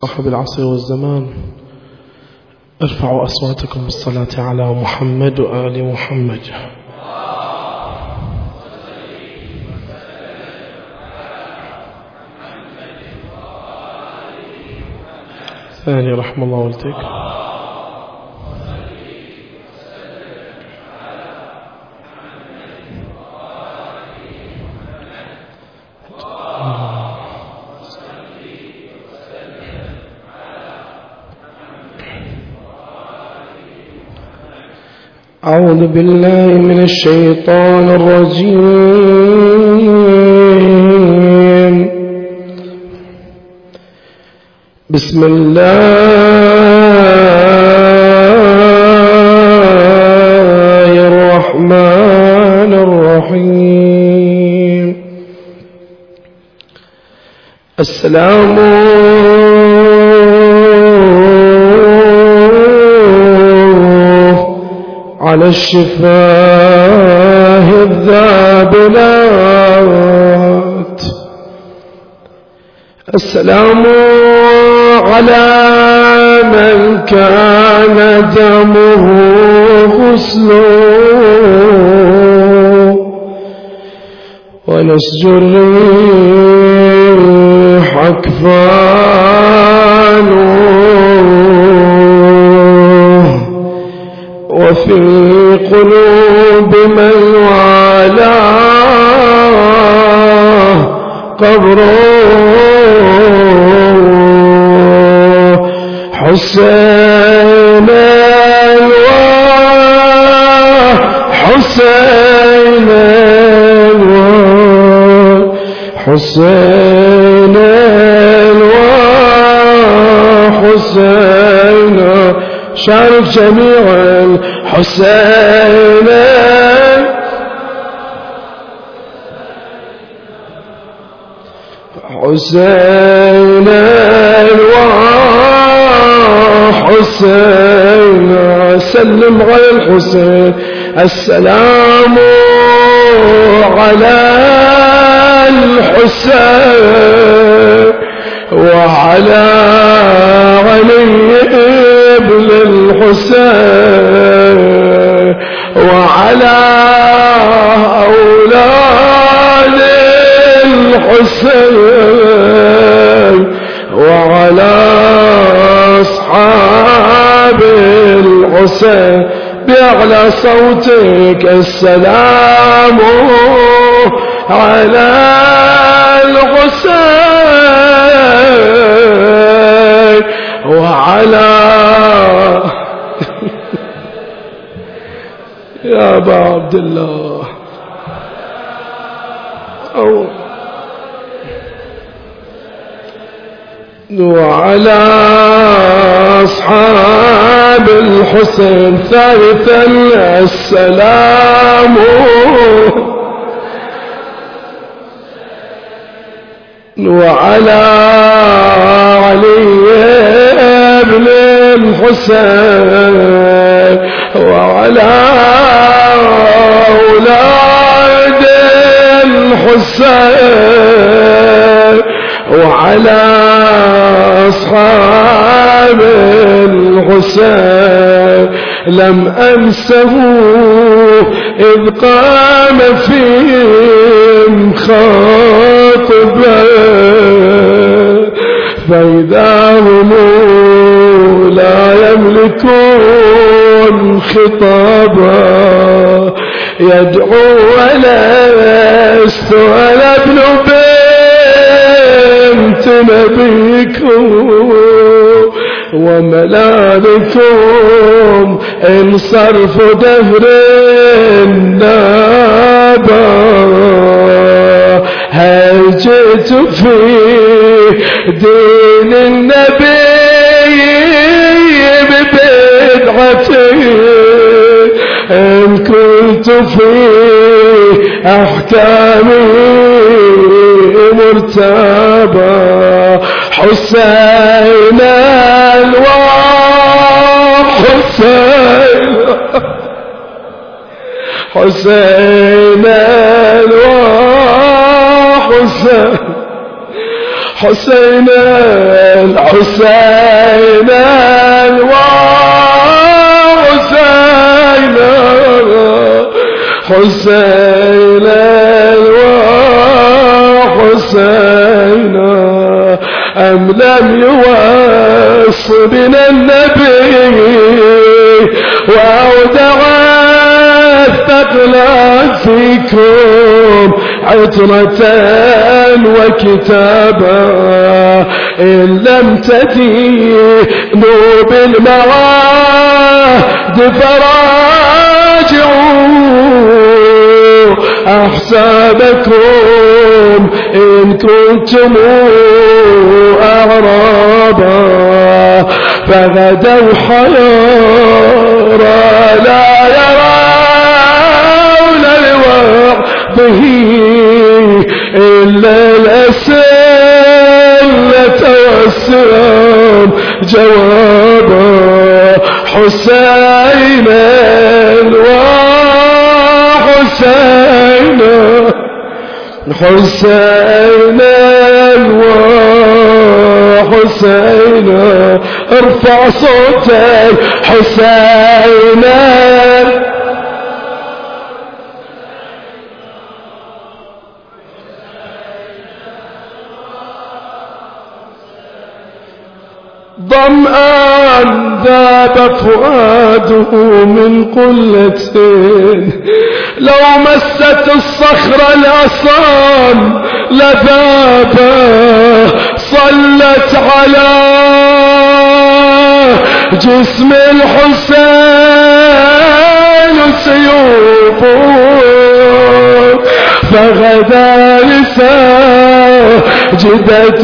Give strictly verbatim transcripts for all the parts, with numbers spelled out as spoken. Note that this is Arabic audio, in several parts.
صاحب العصر والزمان، ارفعوا أصواتكم بالصلاة على محمد وآل محمد. ثاني رحم الله والديك. أعوذ بالله من الشيطان الرجيم. بسم الله الرحمن الرحيم. السلام على الشفاه الذابلات. السلام على من كان دمه غسله ونسج الريح أكفانه وفي قلوب من والاه قبره. حسين الواه حسين الواه حسين الواه حسين. شارك جميعا. حسين حسين الواه حسين. سلم على الحسين. السلام على الحسين وعلى علي ابن الحسين وعلى أولاد الحسين وعلى أصحاب الحسين. بأعلى صوتك. السلام على الحسين وعلى يا أبا عبد الله أو وعلى أصحاب الحسين. ثالثا السلام وعلى علي ابن الحسين وعلى أولاد الحسين وعلى أصحاب الحسين. لم أنسه إذ قام فيهم خاطبا فإذا هم لا يملكون خطابا. يدعو ولست أنا ابن بنت نبيكم وملاذكم إن صرف دهر النابا. هل جئت في دين النبي ببدعتي إن كنت في أحكامي مرتابا. حسين الواه حسين حسين الواه حسين حسين الحسين الحسين حسين الحسين أم لم يوص بنا النبي وأودع الثقل فيكم عطرة وكتابا إن لم تدينوا بالمعاد فراجعوا أحسابكم إن كنتم أعرابا فغدوا حيارى لا يرون لوعظه إلا الأسئلة والسلام جوابا حسينا وحسينا حسينا وحسينا ارفع صوتك حسينا ظمآن ذاب فؤاده من قلة لو مست الصخر الأصام لذاب صلت على جسم الحسين سيوفه فغدا لساجدة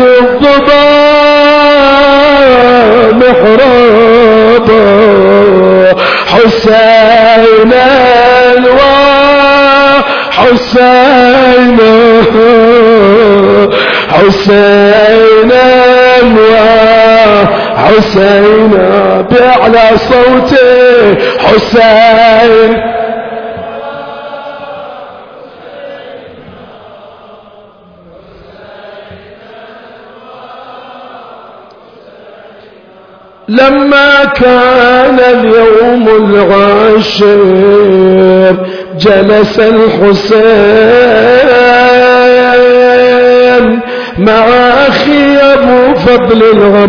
الضباب محرابا حسينا وحسينا حسينا وحسينا بأعلى صوته حسين لما كان اليوم العاشر جلس الحسين مع أخي أبو فضل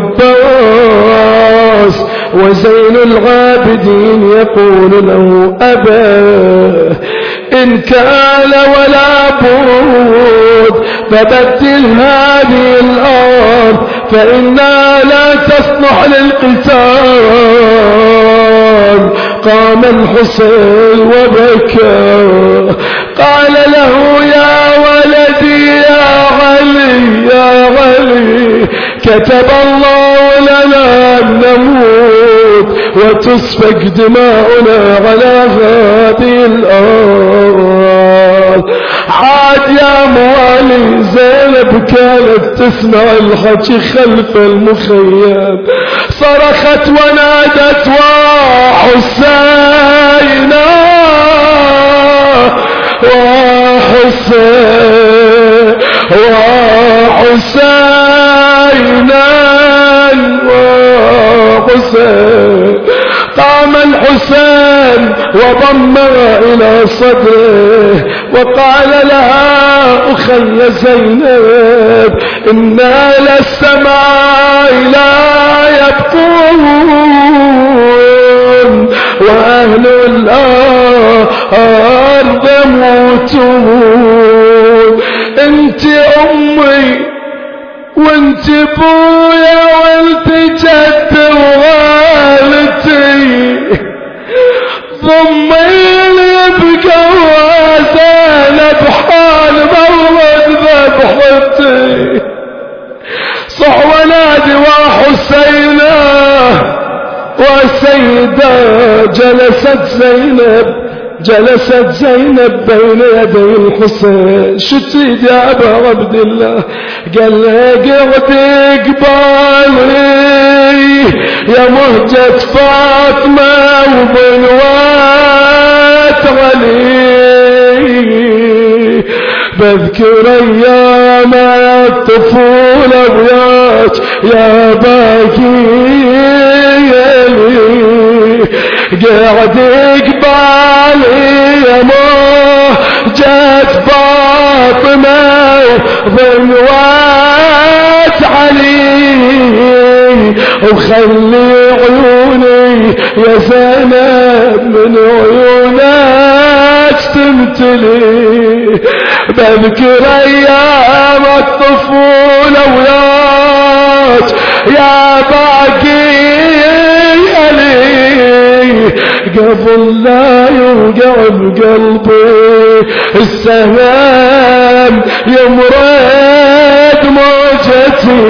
العباس وزين العابدين يقول له أبا إن كان ولا بد فبدل هذه الأرض فإنا لا تصلح للقتال. قام الحسين وبكى قال له يا ولدي يا علي يا علي كتب الله لنا أن نموت وتسفك دماؤنا على هذه الأرض. عاد يا موالي زينب كانت تسمع الحكي خلف المخيم صرخت ونادت وحسينا وحسين وحسينا وحسين. قام الحسين وضمها إلى صدره وقال لها أخي زينب إنا للسماء لا يبقون وأهل الأرض موتون. انت أمي وانت بويا وانت جد ووالدتي ضميني بجوازانا بحال مرض ذبحتي صح ونادي وحسينا وسيدة. جلست زينب جلست زينب بين يدي الحسين شتيد يا أبا عبد الله قال له قعد قبالي يا مهجة فاطمة وبنوات علي بذكر أيام الطفولة وياك يا باقي قاعد قبالي يا موجة فاطمة ضلوات علي وخلي عيوني يا زينب من عيونك تمتلي بذكر ايام الطفولة وياك يا باقي قبل لا يوقع بقلبي السهام يمرد موجتي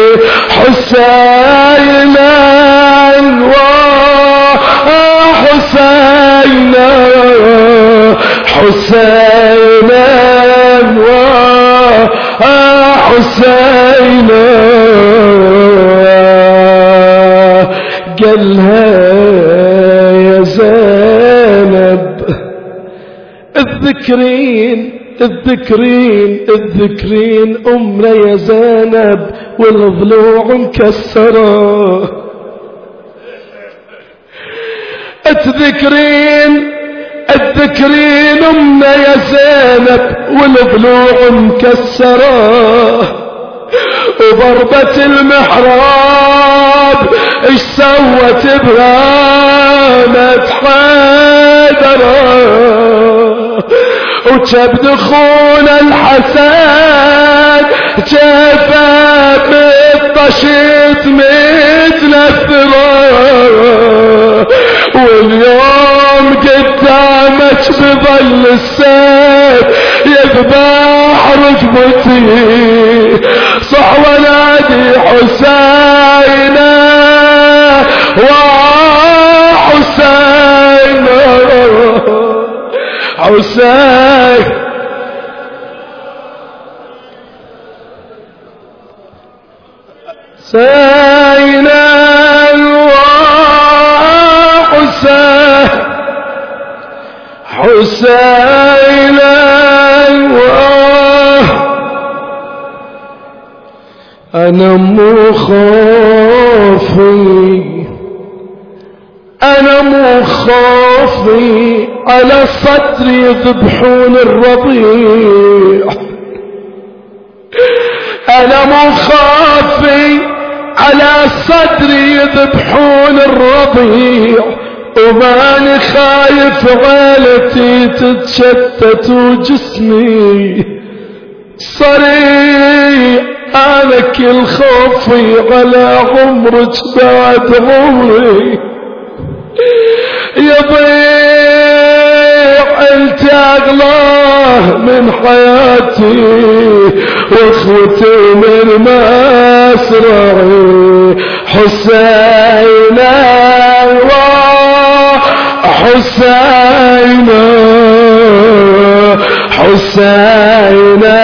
حسينا حسينا حسينا حسينا قالها يا زينب الذكرين الذكرين الذكرين أمنا يا زينب والضلوع مكسرة الذكرين الذكرين أمنا يا زينب والضلوع مكسرة وضربة المحراب ايش سوت بغامة حيدرة وجاب دخول الحسن جفت بالطشت متنثرة واليوم قدامك بظل السيف يذبح ركبتي صح ونادي حسينا وحسينا حسين سينا وحسين حسينا أنا مخافي أنا مخافي على صدري يذبحون الرضيع أنا مخافي على صدري يذبحون الرضيع وماني خايف عيلتي تتشتت وجسمي صريع أنا كل خوفي على عمرك بعد عمري يضيع انت اغلاه من حياتي واخوتي من مسرعي حسينا حسينا حسينا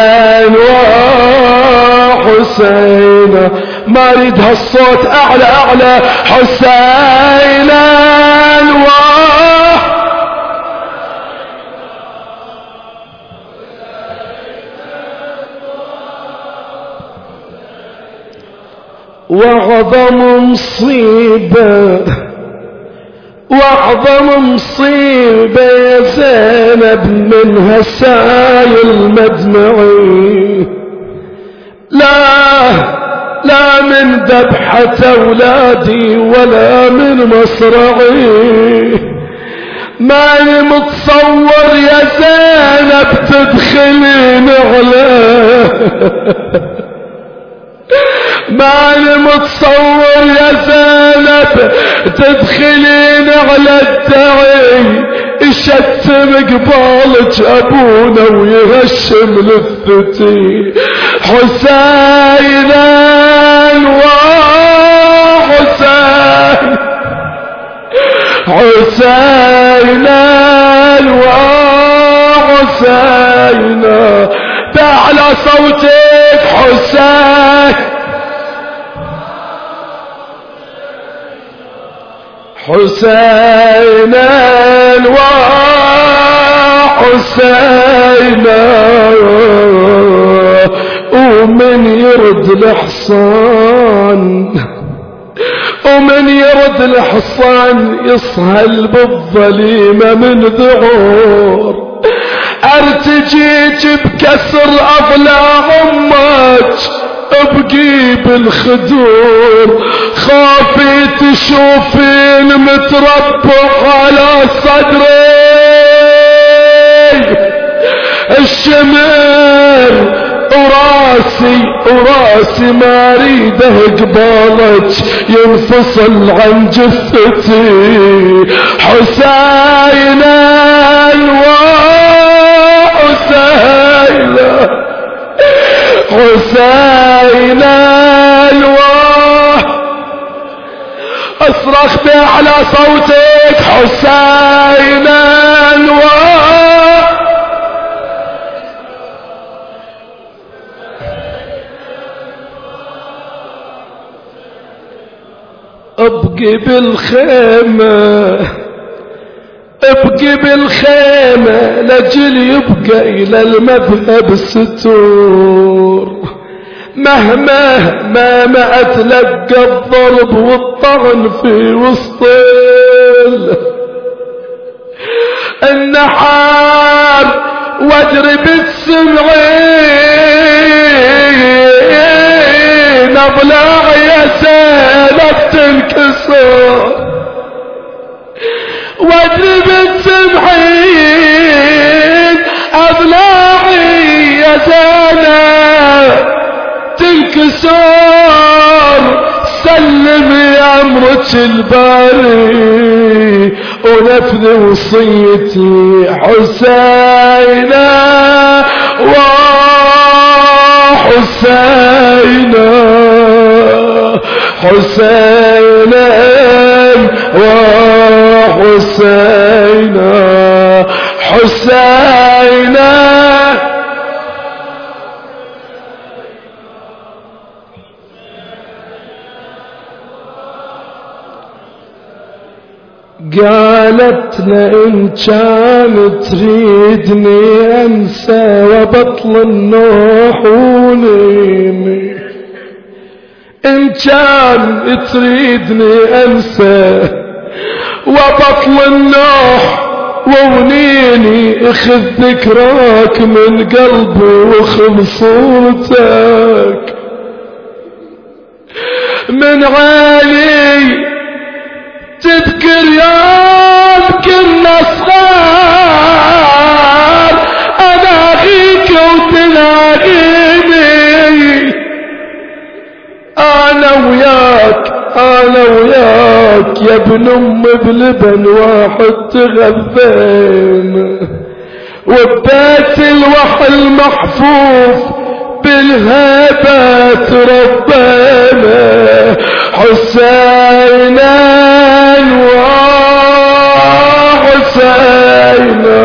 حسينا ما اريد هالصوت اعلى اعلى حسينا واعظم مصيبة واعظم مصيبة يا زينب من هسايل مدمعي لا لا من ذبحة أولادي ولا من مصرعي ماني متصور يا زينب تدخلين عليه ماني متصور يا زينب تدخلين على الدعي يشتم قبالك ابونا ويهشم لثتي حسينا وحسين حسينا وحسينا تعلى صوتك حسين حسينا وحسينا ومن يرد الحسين الحصان، ومن يرد الحصان يصهل بالظليمة من ذعور. ارتجيج بكسر اضلاع امك ابقي بالخدور، خافي تشوفين متربع على صدري الشمر، وراسي وراسي ما اريده قبالك ينفصل عن جثتي. حسينا وحسينا حسينا الواه، اصرخ بأعلى صوتك حسينا الواه. ابقي بالخيمة ابقي بالخيمة لجل يبقى الى المذهب الستور، مهما ما ما اتلقى الضرب والطعن في وسط النحار، واضرب السمعين اضلاع يا سالك تنكسر، واضرب السمعين اضلاعي يا زينب تنكسر. سلم يا امرك الباري ونفذ وصيتي حسينا وحسينا حسينا وحسينا حسينا. قالت لئن كان تريدني انسى وبطل النوح ونيمي، ان كان تريدني انسى وبطل النوح وونيني، اخذ ذكراك من قلبي وخذ صورتك من عالي. تذكر يوم كنا صغار اناغيك وتلاقيني، انا وياك انا وياك يا ابن ام بلبن واحد تغذينا، وبيت الوحل محفوف بالهبة ربنا. حسينا وحسينا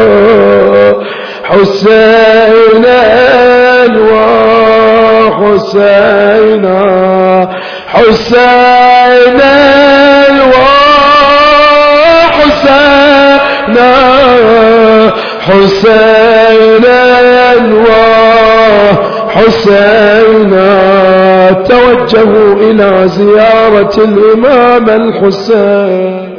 حسينا وحسينا حسينا وحسينا حسينا وحسينا. توجهوا إلى زيارة الإمام الحسين.